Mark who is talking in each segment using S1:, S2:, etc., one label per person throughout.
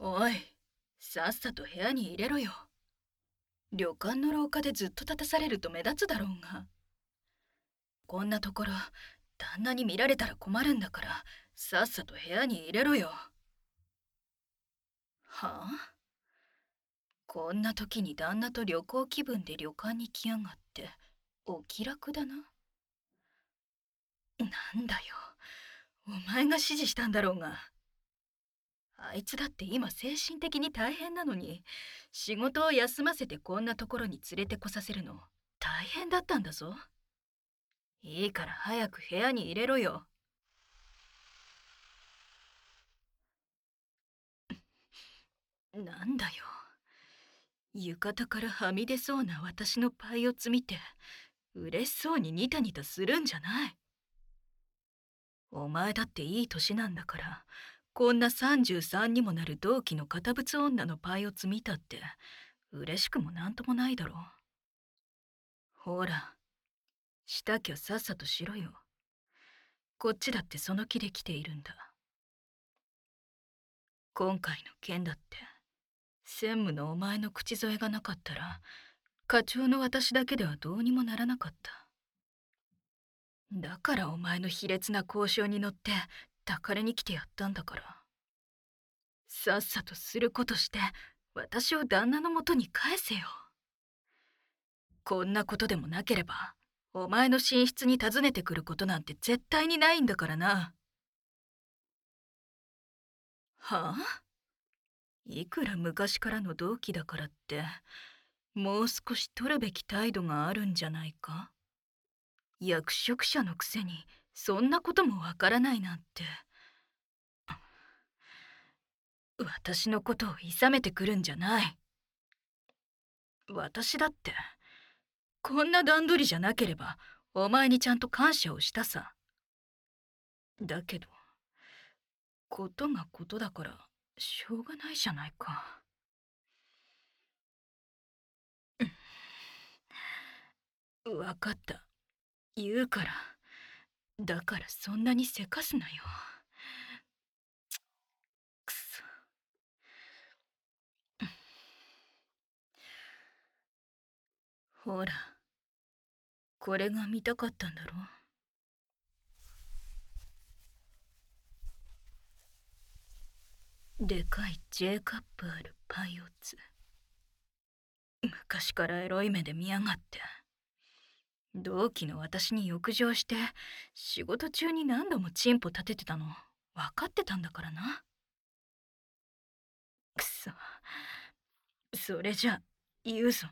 S1: おい、さっさと部屋に入れろよ。旅館の廊下でずっと立たされると目立つだろうが。こんなところ、旦那に見られたら困るんだから、さっさと部屋に入れろよ。はあ、こんな時に旦那と旅行気分で旅館に来やがって、お気楽だな。なんだよ、お前が指示したんだろうが。あいつだって今精神的に大変なのに、仕事を休ませてこんなところに連れてこさせるの、大変だったんだぞ。いいから早く部屋に入れろよ。なんだよ。浴衣からはみ出そうな私のパイオツ見て、嬉しそうにニタニタするんじゃない。お前だっていい年なんだから、こんな33にもなる同期の堅物女のパイオツ見たって、嬉しくもなんともないだろう。ほら、したきゃさっさとしろよ。こっちだってその気で来ているんだ。今回の件だって、専務のお前の口添えがなかったら、課長の私だけではどうにもならなかった。だからお前の卑劣な交渉に乗って抱かれに来てやったんだから。さっさとすることして私を旦那のもとに返せよ。こんなことでもなければお前の寝室に訪ねてくることなんて絶対にないんだからな。はあ、いくら昔からの同期だからってもう少し取るべき態度があるんじゃないか。役職者のくせにそんなこともわからないなんて。私のことを諌めてくるんじゃない。私だってこんな段取りじゃなければお前にちゃんと感謝をしたさ。だけどことがことだからしょうがないじゃないか。わかった、言うから。だからそんなにせかすなよ。くそ。ほら、これが見たかったんだろ。でかい J カップあるパイオツ。昔からエロい目で見やがって。同期の私に欲情して仕事中に何度もチンポ立ててたの分かってたんだからな。くそ、それじゃ言うぞ。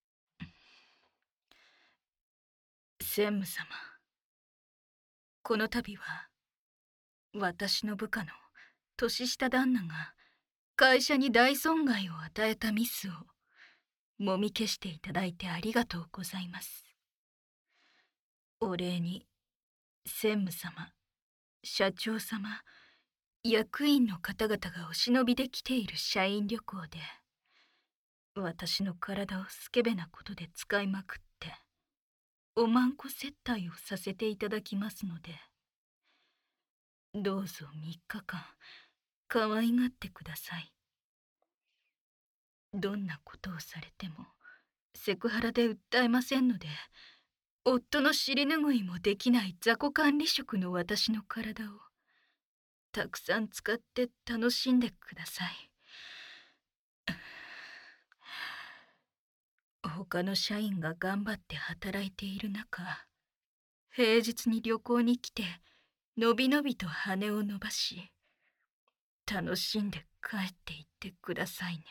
S1: 専務様、この度は私の部下の年下旦那が会社に大損害を与えたミスをもみ消していただいてありがとうございます。お礼に専務様、社長様、役員の方々がお忍びで来ている社員旅行で私の体をスケベなことで使いまくっておまんこ接待をさせていただきますので、どうぞ3日間可愛がってください。どんなことをされてもセクハラで訴えませんので、夫の尻拭いもできない雑魚管理職の私の体をたくさん使って楽しんでください。他の社員が頑張って働いている中、平日に旅行に来てのびのびと羽を伸ばし楽しんで帰っていってくださいね。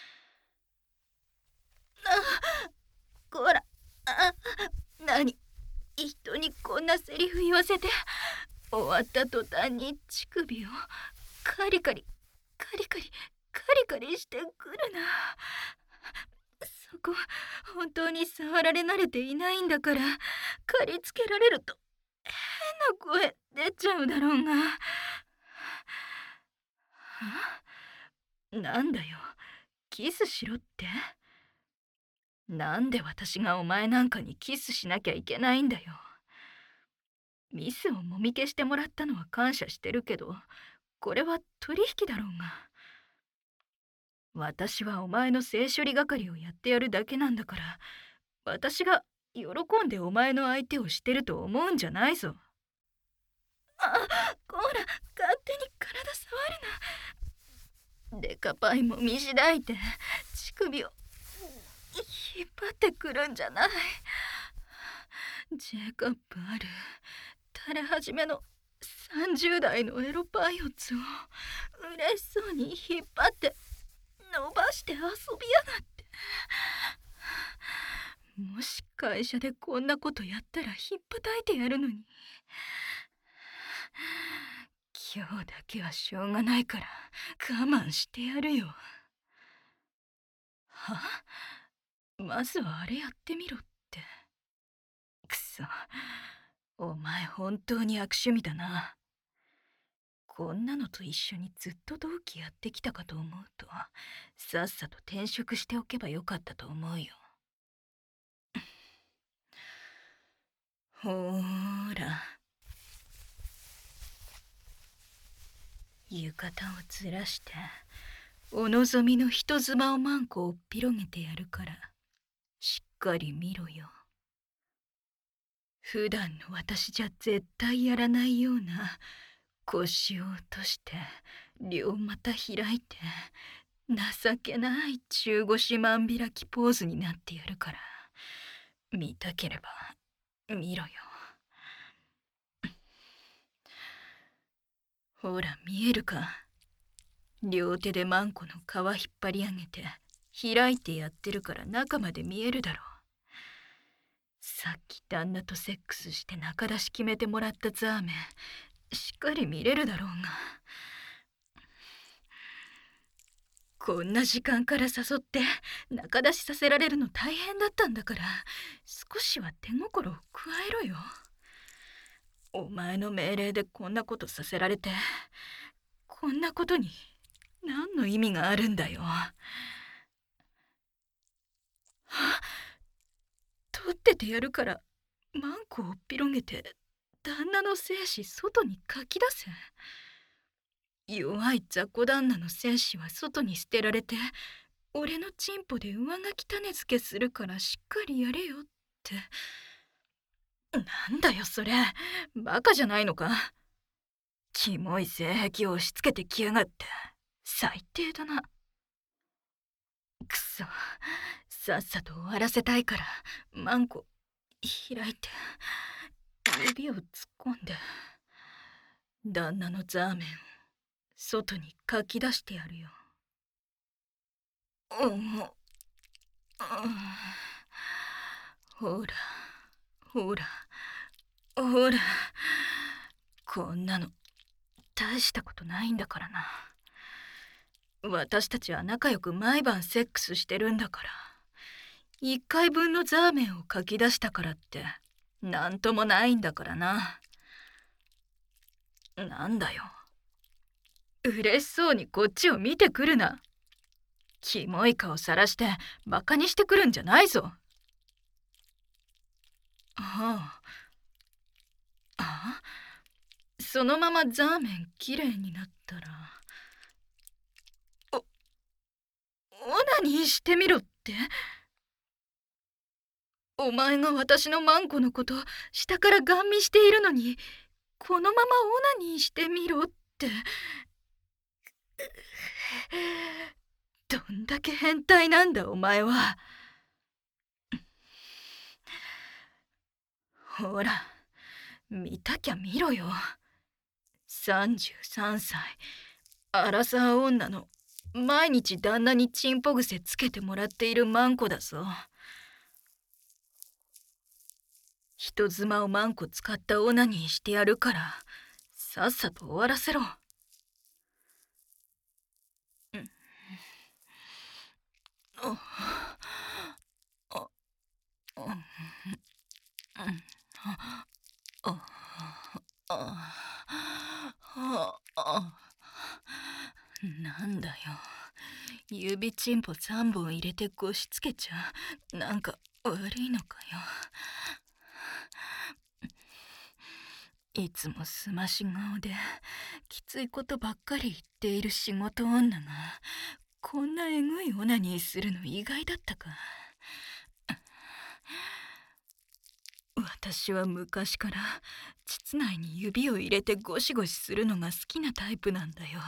S1: あ、こら、あ、何、人にこんなセリフ言わせて。終わった途端に乳首をカリカリカリカリカリカリしてくるな。そこ本当に触られ慣れていないんだから、刈りつけられると変な声出ちゃうだろうが。なんだよ、キスしろって。なんで私がお前なんかにキスしなきゃいけないんだよ。ミスをもみ消してもらったのは感謝してるけど、これは取引だろうが。 私はお前の性処理係をやってやるだけなんだから、私が喜んでお前の相手をしてると思うんじゃないぞ。あ、こら、勝手に体触るな。デカパイも見開いて、乳首を引っ張ってくるんじゃない。ジェイカップある垂れ始めの30代のエロパイオツを嬉しそうに引っ張って伸ばして遊びやがって。もし会社でこんなことやったらひっぱたいてやるのに。今日だけはしょうがないから我慢してやるよ。は？まずはあれやってみろって。くそ、お前本当に悪趣味だな。こんなのと一緒にずっと同期やってきたかと思うと、さっさと転職しておけばよかったと思うよ。ほーら、浴衣をずらしてお望みの人妻をマンコを広げてやるからしっかり見ろよ。普段の私じゃ絶対やらないような腰を落として両股開いて情けない中腰万開きポーズになってやるから、見たければ見ろよ。ほら見えるか。両手でマンコの皮引っ張り上げて開いてやってるから中まで見えるだろう。さっき旦那とセックスして中出し決めてもらったザーメンしっかり見れるだろうが。こんな時間から誘って中出しさせられるの大変だったんだから、少しは手心を加えろよ。お前の命令でこんなことさせられて、こんなことに何の意味があるんだよ。は？取っててやるからマンコを広げて旦那の精子外にかき出せ。弱い雑魚旦那の精子は外に捨てられて、俺のチンポで上書き種付けするからしっかりやれよって。なんだよそれ、バカじゃないのか。キモい性癖を押し付けてきやがって最低だな。くそ、さっさと終わらせたいからマンコ開いて指を突っ込んで旦那のザーメンを外にかき出してやるよ。ほらほらほら、こんなの大したことないんだからな。私たちは仲良く毎晩セックスしてるんだから、1回分のザーメンをかき出したからってなんともないんだからな。なんだよ、嬉しそうにこっちを見てくるな。キモい顔さらしてバカにしてくるんじゃないぞ。ああ、そのままザーメンきれいになったらオナニーしてみろって。お前が私のマンコのこと下からガン見しているのに、このままオナニーしてみろって。どんだけ変態なんだお前は。ほら見たきゃ見ろよ。33歳アラサー女の毎日旦那にチンポ癖つけてもらっているマンコだぞ。人妻をマンコ使ったオナニーしてやるからさっさと終わらせろ。なんだよ、指チンポ3本入れて腰つけちゃなんか悪いのかよ。いつもすまし顔できついことばっかり言っている仕事女がこんなえぐいオナニーするの意外だったか。私は昔から膣内に指を入れてゴシゴシするのが好きなタイプなんだよ。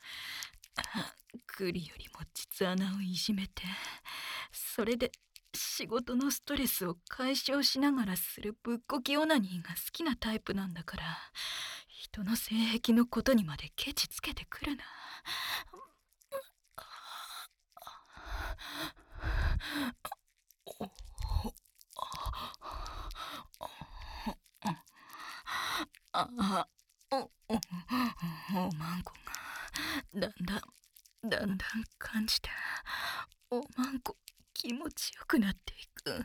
S1: 栗よりも膣穴をいじめて、それで仕事のストレスを解消しながらするぶっこきオナニーが好きなタイプなんだから、人の性癖のことにまでケチつけてくるな。あおまんこがだんだん感じて、おまんこ気持ちよくなっていく。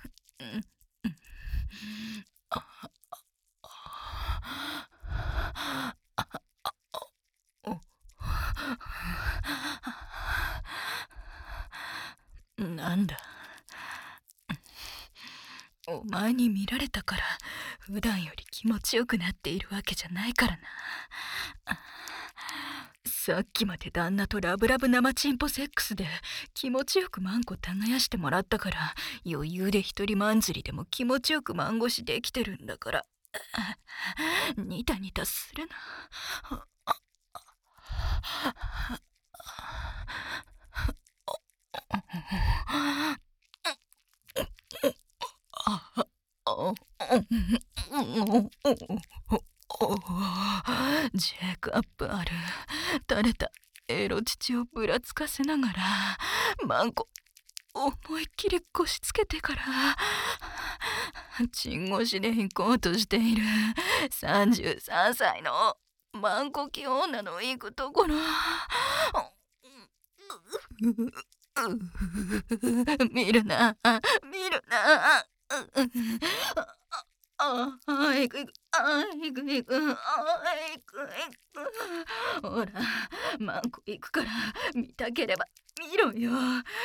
S1: なんだ、お前に見られたから普段より気持ちよくなっているわけじゃないからな。さっきまで旦那とラブラブ生チンポセックスで気持ちよくマンコ耕してもらったから、余裕で一人まんずりでも気持ちよくマンゴシできてるんだから、ニタニタするな。ジェイクアップある垂れたエロ乳をぶらつかせながらマンコ思いっきり腰つけてからチン越しで行こうとしている33歳のマンコキ女の行くところ、見るな見るな。いくいく、いくいく、いくいく。ほら、マンコ行くから見たければ見ろよ。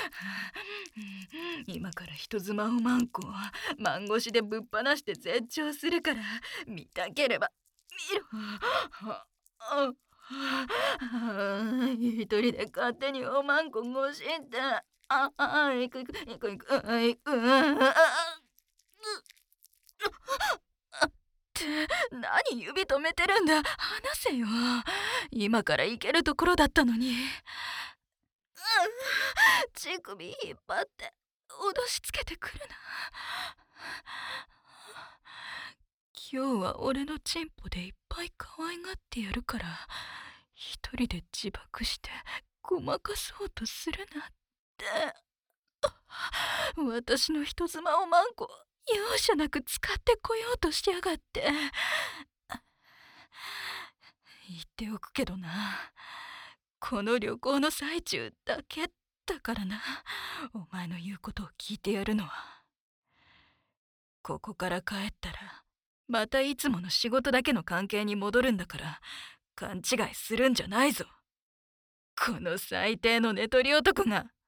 S1: 今から人妻をマンコマンゴシでぶっ放して絶頂するから見たければ見ろ。一人で勝手におまんこごしって、いくいくいくいくいく。って何指止めてるんだ、離せよ。今から行けるところだったのに。乳首引っ張って脅しつけてくるな。今日は俺のチンポでいっぱい可愛がってやるから、一人で自爆してごまかそうとするなって。私の人妻をマンコ容赦なく使ってこようとしやがって。言っておくけどな、この旅行の最中だけだからな、お前の言うことを聞いてやるのは。ここから帰ったらまたいつもの仕事だけの関係に戻るんだから、勘違いするんじゃないぞ。この最低の寝取り男が。